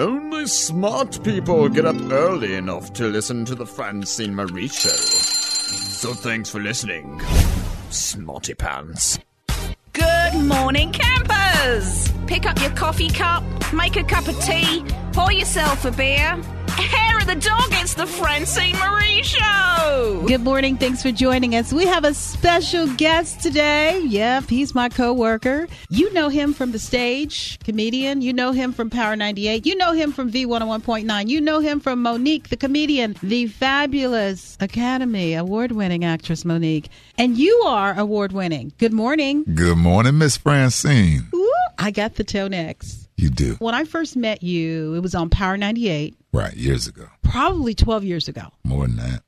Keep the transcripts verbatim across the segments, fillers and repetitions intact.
Only smart people get up early enough to listen to the Francine Marie Show. So thanks for listening, Smarty Pants. Good morning, campers! Pick up your coffee cup, make a cup of tea, pour yourself a beer. Hair of the dog, it's the Francine Marie Show! Good morning, thanks for joining us. We have a special guest today. Yep, he's my co-worker. You know him from the stage, comedian. You know him from Power ninety-eight. You know him from V one oh one point nine. You know him from Monique, the comedian, the fabulous Academy Award-winning actress Monique. And you are award-winning. Good morning. Good morning, Miss Francine. Ooh, I got the toe next. You do. When I first met you, it was on Power ninety-eight. Right, years ago. Probably twelve years ago. More than that.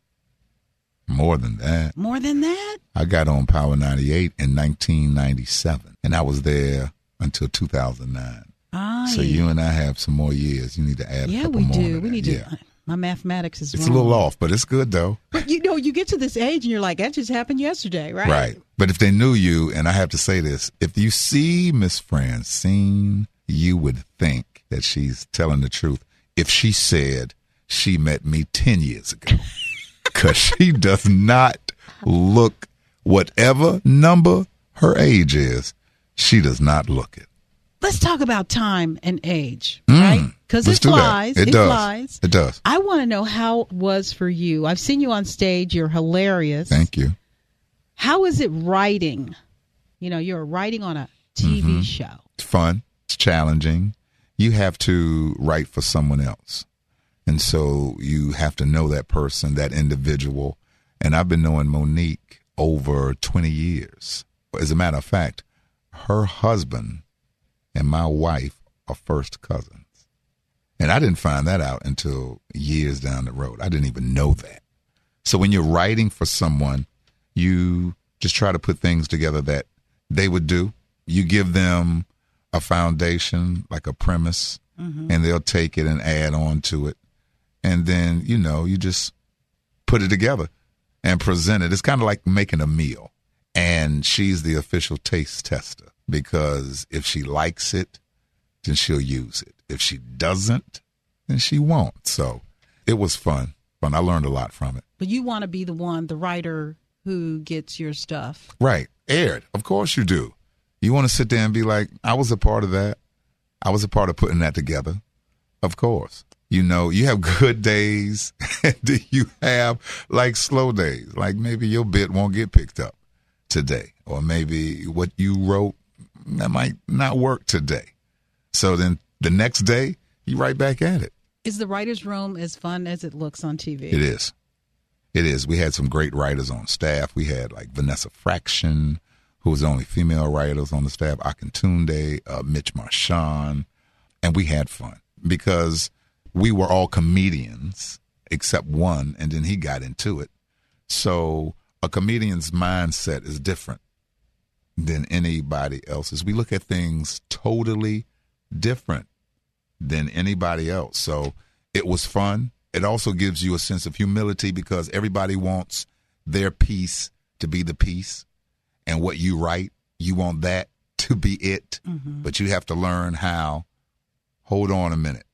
More than that. More than that? I got on Power ninety-eight in nineteen ninety-seven, and I was there until two thousand nine. Ah, so you and I have some more years. You need to add a yeah, couple we more. do. To we need yeah. to. My mathematics is It's wrong. a little off, but it's good, though. But, you know, you get to this age, and you're like, that just happened yesterday, right? Right. But if they knew you, and I have to say this, if you see Miss Francine, you would think that she's telling the truth if she said she met me ten years ago. Because she does not look, whatever number her age is, she does not look it. Let's talk about time and age, Mm, right? Because it do that. flies. It It, does. flies. It does. I want to know how it was for you. I've seen you on stage. You're hilarious. Thank you. How is it writing? You know, you're writing on a T V Mm-hmm. show. It's fun. It's challenging. You have to write for someone else. And so you have to know that person, that individual. And I've been knowing Monique over twenty years. As a matter of fact, her husband and my wife are first cousins. And I didn't find that out until years down the road. I didn't even know that. So when you're writing for someone, you just try to put things together that they would do. You give them a foundation, like a premise, mm-hmm. and they'll take it and add on to it. And then, you know, you just put it together and present it. It's kind of like making a meal. And she's the official taste tester, because if she likes it, then she'll use it. If she doesn't, then she won't. So it was fun. Fun. I learned a lot from it. But you want to be the one, the writer who gets your stuff. Right. Aired. Of course you do. You want to sit there and be like, I was a part of that. I was a part of putting that together. Of course. You know, you have good days and you have like slow days. Like maybe your bit won't get picked up today, or maybe what you wrote, that might not work today. So then the next day, you right back at it. Is the writer's room as fun as it looks on T V? It is. It is. We had some great writers on staff. We had like Vanessa Fraction, who was the only female writers on the staff, Akintunde, uh, Mitch Marchand, and we had fun because we were all comedians except one, and then he got into it. So a comedian's mindset is different than anybody else's. We look at things totally different than anybody else. So it was fun. It also gives you a sense of humility because everybody wants their piece to be the piece. And what you write, you want that to be it. Mm-hmm. But you have to learn how, hold on a minute.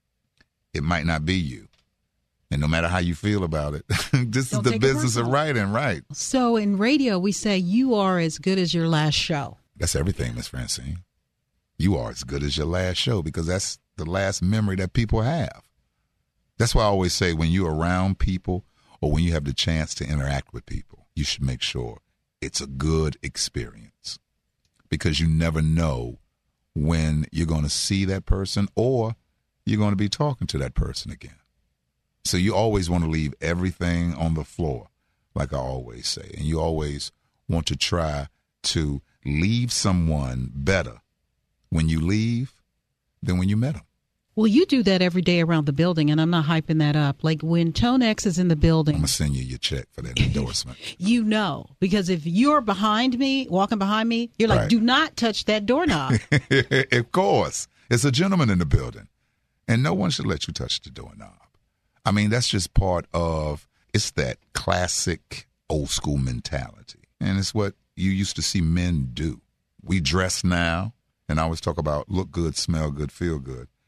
It might not be you. And no matter how you feel about it, this Don't is the business of personal. writing, right? So in radio, we say you are as good as your last show. That's everything, Miss Francine. You are as good as your last show because that's the last memory that people have. That's why I always say when you're around people or when you have the chance to interact with people, you should make sure it's a good experience because you never know when you're going to see that person or you're going to be talking to that person again. So you always want to leave everything on the floor, like I always say. And you always want to try to leave someone better when you leave than when you met them. Well, you do that every day around the building, and I'm not hyping that up. Like when Tonex is in the building. I'm going to send you your check for that endorsement. You know, because if you're behind me, walking behind me, you're like, Right. do not touch that doorknob. Of course. It's a gentleman in the building. And no one should let you touch the doorknob. I mean, that's just part of, it's that classic old school mentality. And it's what you used to see men do. We dress now, and I always talk about look good, smell good, feel good.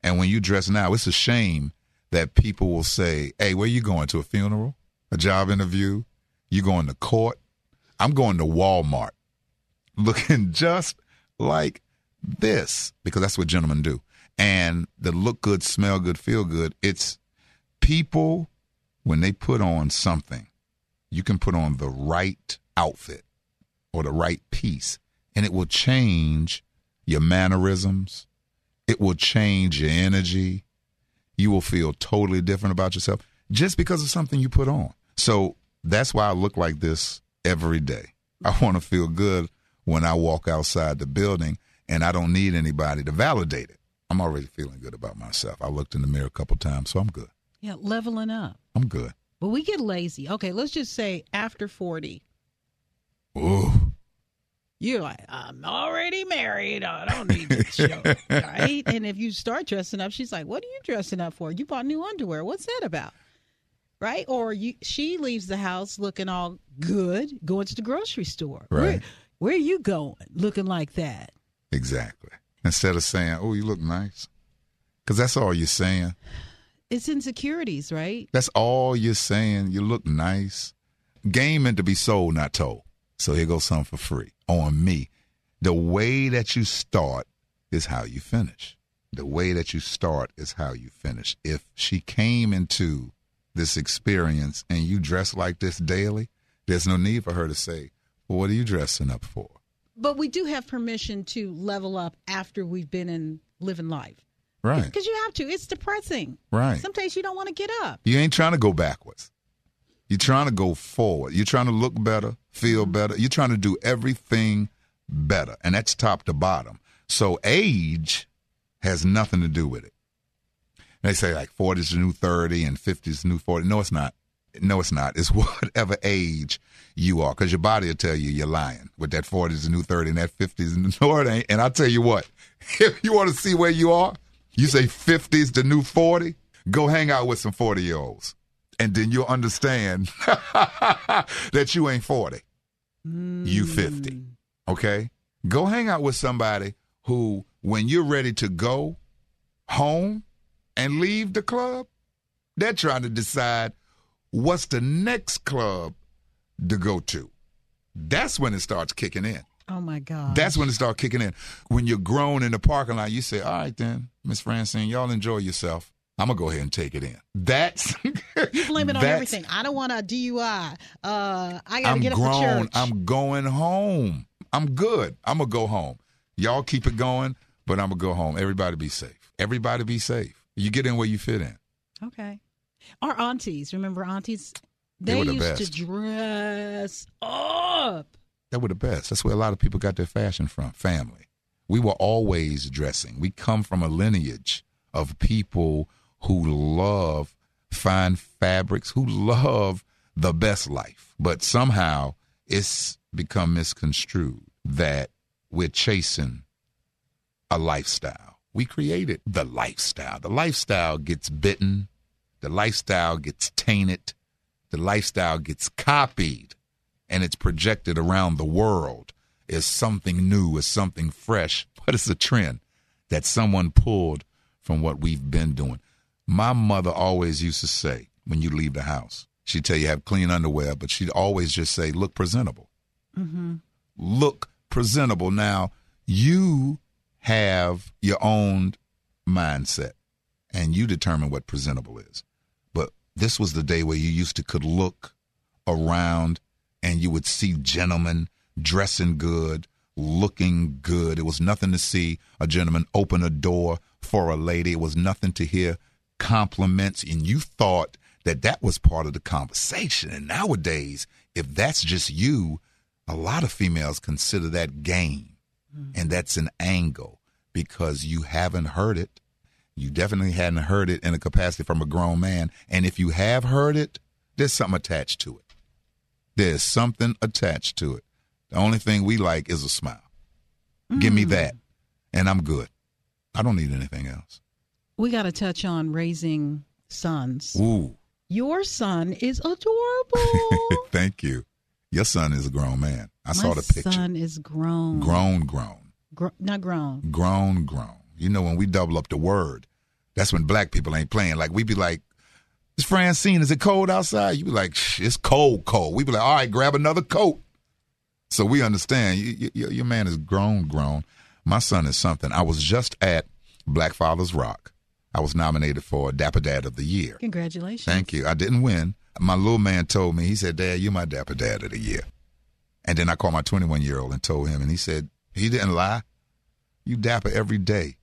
And when you dress now, it's a shame that people will say, hey, where you going, to a funeral, a job interview? You going to court? I'm going to Walmart looking just like this, because that's what gentlemen do. And the look good, smell good, feel good, it's people, when they put on something, you can put on the right outfit or the right piece, and it will change your mannerisms. It will change your energy. You will feel totally different about yourself just because of something you put on. So that's why I look like this every day. I want to feel good when I walk outside the building, and I don't need anybody to validate it. I'm already feeling good about myself. I looked in the mirror a couple times, so I'm good. Yeah, leveling up. I'm good. But we get lazy. Okay, let's just say after forty. Ooh. You're like, I'm already married. I don't need this show, right? And if you start dressing up, she's like, what are you dressing up for? You bought new underwear. What's that about? Right? Or you, she leaves the house looking all good, going to the grocery store. Right. Where, where are you going looking like that? Exactly. Instead of saying, oh, you look nice. Because that's all you're saying. It's insecurities, right? That's all you're saying. You look nice. Game meant to be sold, not told. So here goes something for free on me. The way that you start is how you finish. The way that you start is how you finish. If she came into this experience and you dress like this daily, there's no need for her to say, well, what are you dressing up for? But we do have permission to level up after we've been in living life. Right. Because you have to. It's depressing. Right. Sometimes you don't want to get up. You ain't trying to go backwards. You're trying to go forward. You're trying to look better, feel better. You're trying to do everything better. And that's top to bottom. So age has nothing to do with it. They say like forty is the new thirty and fifty is the new forty. No, it's not. No, it's not. It's whatever age you are, because your body will tell you you're lying with that forty is the new thirty and that fifty is the new. No, it ain't. And I'll tell you what, if you want to see where you are, you say fifty is the new forty, go hang out with some forty-year-olds. And then you'll understand that you ain't forty. Mm. You fifty. Okay? Go hang out with somebody who, when you're ready to go home and leave the club, they're trying to decide what's the next club to go to. That's when it starts kicking in. Oh, my God. That's when it starts kicking in. When you're grown in the parking lot, you say, all right, then, Miss Francine, y'all enjoy yourself. I'm going to go ahead and take it in. That's you blame it on everything. I don't want a D U I. Uh, I got to get grown. up for church. I'm going home. I'm good. I'm going to go home. Y'all keep it going, but I'm going to go home. Everybody be safe. Everybody be safe. You get in where you fit in. Okay. Our aunties, remember aunties? They, they were the used best. to dress up. They were the best. That's where a lot of people got their fashion from, family. We were always dressing. We come from a lineage of people who love fine fabrics, who love the best life. But somehow it's become misconstrued that we're chasing a lifestyle. We created the lifestyle. The lifestyle gets bitten. The lifestyle gets tainted. The lifestyle gets copied. And it's projected around the world as something new, as something fresh. But it's a trend that someone pulled from what we've been doing. My mother always used to say, when you leave the house, she'd tell you have clean underwear, but she'd always just say, look presentable. Mm-hmm. Look presentable. Now, you have your own mindset, and you determine what presentable is. But this was the day where you used to could look around, and you would see gentlemen dressing good, looking good. It was nothing to see a gentleman open a door for a lady. It was nothing to hear compliments, and you thought that that was part of the conversation. And nowadays, if that's just you, a lot of females consider that game, mm-hmm. and that's an angle because you haven't heard it. You definitely hadn't heard it in a capacity from a grown man. And if you have heard it, there's something attached to it. There's something attached to it. The only thing we like is a smile. Mm. Give me that, and I'm good. I don't need anything else. We got to touch on raising sons. Ooh. Your son is adorable. Thank you. Your son is a grown man. I My saw the picture. My son is grown. Grown, grown. Gr- not grown. Grown, grown. You know, when we double up the word, That's when black people ain't playing. Like, we be like, "It's Francine, is it cold outside?" You be like, "Shh, it's cold, cold." We be like, "All right, grab another coat." So we understand. You, you, your man is grown, grown. My son is something. I was just at Black Fathers Rock. I was nominated for Dapper Dad of the Year. Congratulations. Thank you. I didn't win. My little man told me, he said, "Dad, you're my Dapper Dad of the Year." And then I called my twenty-one-year-old and told him, and he said, he didn't lie. You dapper every day.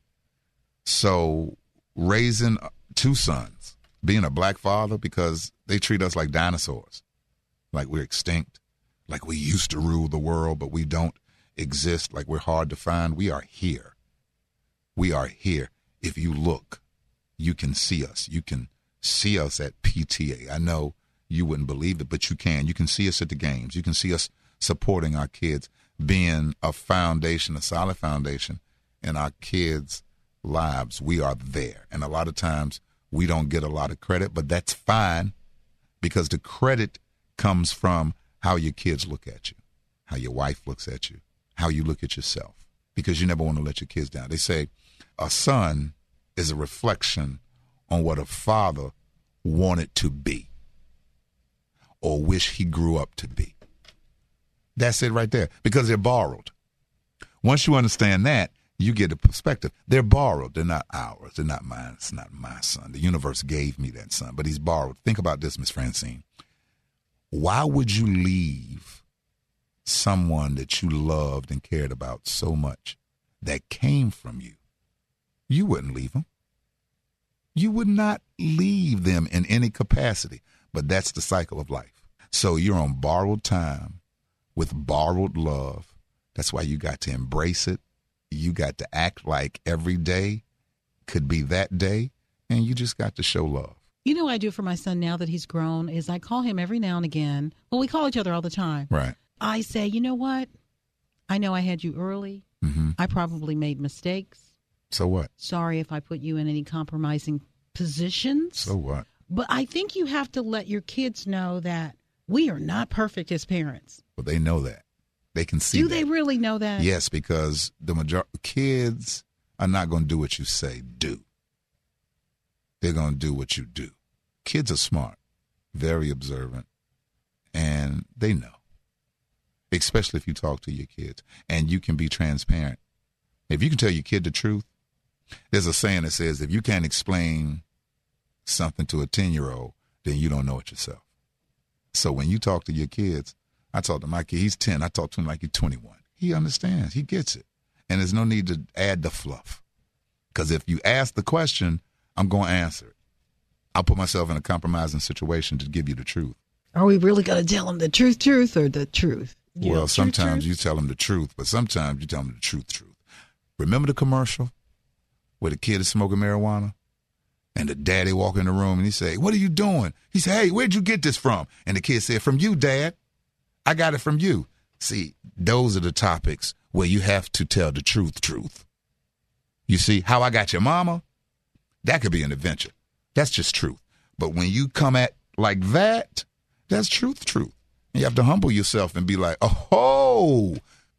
So raising two sons, being a black father, because they treat us like dinosaurs, like we're extinct, like we used to rule the world, but we don't exist, like we're hard to find. We are here. We are here. If you look, you can see us. You can see us at P T A. I know you wouldn't believe it, but you can. You can see us at the games. You can see us supporting our kids, being a foundation, a solid foundation in our kids' lives. We are there. And a lot of times we don't get a lot of credit, but that's fine, because the credit comes from how your kids look at you, how your wife looks at you, how you look at yourself, because you never want to let your kids down. They say a son is a reflection on what a father wanted to be or wish he grew up to be. That's it right there, because they're borrowed. Once you understand that, you get a perspective. They're borrowed. They're not ours. They're not mine. It's not my son. The universe gave me that son, but he's borrowed. Think about this, Miss Francine. Why would you leave someone that you loved and cared about so much that came from you? You wouldn't leave them. You would not leave them in any capacity, but that's the cycle of life. So you're on borrowed time with borrowed love. That's why you got to embrace it. You got to act like every day could be that day, and you just got to show love. You know what I do for my son now that he's grown is I call him every now and again. Well, we call each other all the time. Right. I say, you know what? I know I had you early. Mm-hmm. I probably made mistakes. So what? Sorry if I put you in any compromising positions. So what? But I think you have to let your kids know that we are not perfect as parents. Well, they know that. They can see Do that. they really know that? Yes, because the major- kids are not going to do what you say do. They're going to do what you do. Kids are smart, very observant, and they know, especially if you talk to your kids, and you can be transparent. If you can tell your kid the truth, there's a saying that says, if you can't explain something to a ten-year-old, then you don't know it yourself. So when you talk to your kids, I talk to my kid, he's ten, I talk to him like he's twenty-one. He understands, he gets it. And there's no need to add the fluff. Because if you ask the question, I'm going to answer it. I'll put myself in a compromising situation to give you the truth. Are we really going to tell them the truth, truth, or the truth? You well, know, sometimes truth, you tell them the truth, but sometimes you tell them the truth, truth. Remember the commercial where the kid is smoking marijuana? And the daddy walk in the room and he say, "What are you doing?" He said, "Hey, where'd you get this from?" And the kid said, "From you, Dad. I got it from you." See, those are the topics where you have to tell the truth, truth. You see, how I got your mama, that could be an adventure. That's just truth. But when you come at like that, that's truth, truth. And you have to humble yourself and be like, oh,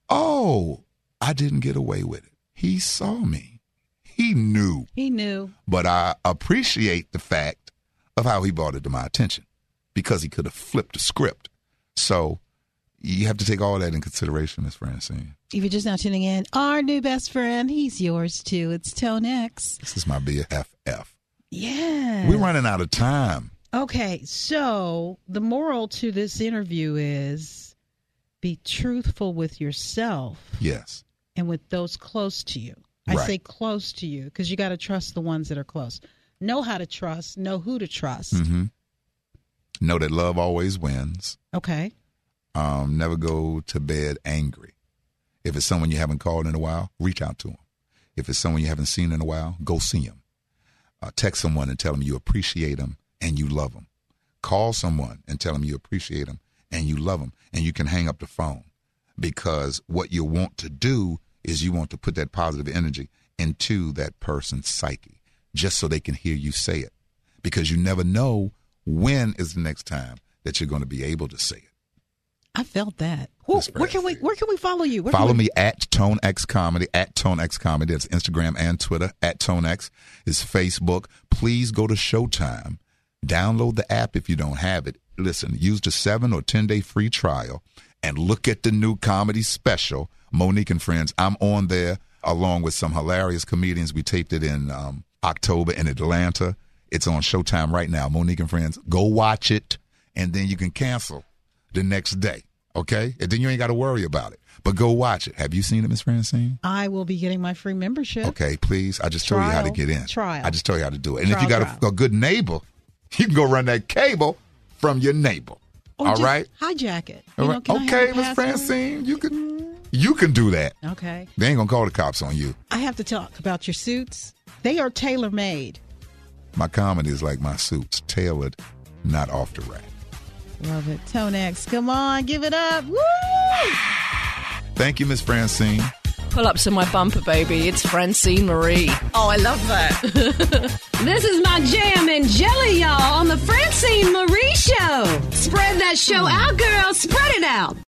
oh, I didn't get away with it. He saw me. He knew. He knew. But I appreciate the fact of how he brought it to my attention, because he could have flipped the script. So you have to take all that in consideration, Miss Francine. If you're just now tuning in, our new best friend, he's yours too. It's Tone X. This is my B F F. Yeah. We're running out of time. Okay, so the moral to this interview is be truthful with yourself. Yes. And with those close to you. I Right. say close to you because you got to trust the ones that are close. Know how to trust, know who to trust. Mm-hmm. Know that love always wins. Okay. Um, never go to bed angry. If it's someone you haven't called in a while, reach out to them. If it's someone you haven't seen in a while, go see them. Uh, text someone and tell them you appreciate them and you love them. Call someone and tell them you appreciate them and you love them. And you can hang up the phone, because what you want to do is you want to put that positive energy into that person's psyche, just so they can hear you say it, because you never know when is the next time that you're going to be able to say it. I felt that. Ooh, where can we where can we follow you? Where follow we... me at Tone X Comedy, at Tone X Comedy. That's Instagram and Twitter. At Tone X is Facebook. Please go to Showtime. Download the app if you don't have it. Listen, use the seven or ten day free trial and look at the new comedy special, Monique and Friends. I'm on there along with some hilarious comedians. We taped it in um, October in Atlanta. It's on Showtime right now, Monique and Friends. Go watch it, and then you can cancel the next day, okay? And then you ain't got to worry about it. But go watch it. Have you seen it, Miss Francine? I will be getting my free membership. Okay, please. I just told you how to get in. Trial. I just told you how to do it. And Trial, if you got a, a good neighbor, you can go run that cable from your neighbor. Or all just right? hijack it. All You right. know, can I Okay, have the Miss password? Francine, you can, you can do that. Okay. They ain't going to call the cops on you. I have to talk about your suits. They are tailor-made. My comedy is like my suits, tailored, not off the rack. Love it. Tone X, come on, give it up. Woo! Thank you, Miss Francine. Pull up to my bumper, baby. It's Francine Marie. Oh, I love that. This is my jam and jelly, y'all, on the Francine Marie Show. Spread that show out, girl. Spread it out.